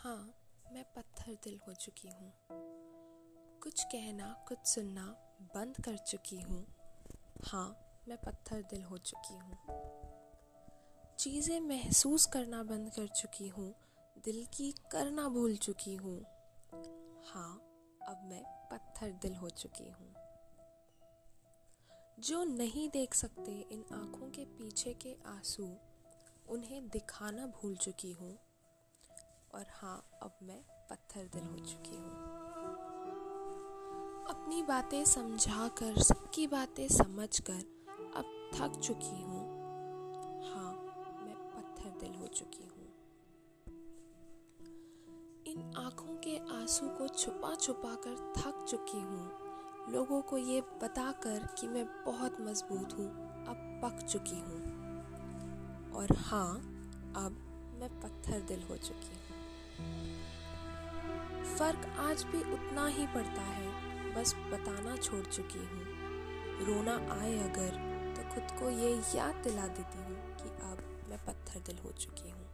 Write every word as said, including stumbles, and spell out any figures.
हाँ, मैं पत्थर दिल हो चुकी हूँ। कुछ कहना कुछ सुनना बंद कर चुकी हूँ। हाँ, मैं पत्थर दिल हो चुकी हूँ। चीज़ें महसूस करना बंद कर चुकी हूँ। दिल की करना भूल चुकी हूँ। हाँ, अब मैं पत्थर दिल हो चुकी हूँ। जो नहीं देख सकते इन आँखों के पीछे के आंसू, उन्हें दिखाना भूल चुकी हूँ। और हाँ, अब मैं पत्थर दिल हो चुकी हूँ। अपनी बातें समझाकर, सबकी बातें समझकर अब थक चुकी हूँ। हाँ, मैं पत्थर दिल हो चुकी हूँ। इन आँखों के आंसू को छुपा छुपा कर थक चुकी हूँ। लोगों को ये बताकर कि मैं बहुत मजबूत हूँ, अब पक चुकी हूँ। और हाँ, अब मैं पत्थर दिल हो चुकी हूँ। फर्क आज भी उतना ही पड़ता है, बस बताना छोड़ चुकी हूँ। रोना आए अगर तो खुद को ये याद दिला देती हूँ कि अब मैं पत्थर दिल हो चुकी हूँ।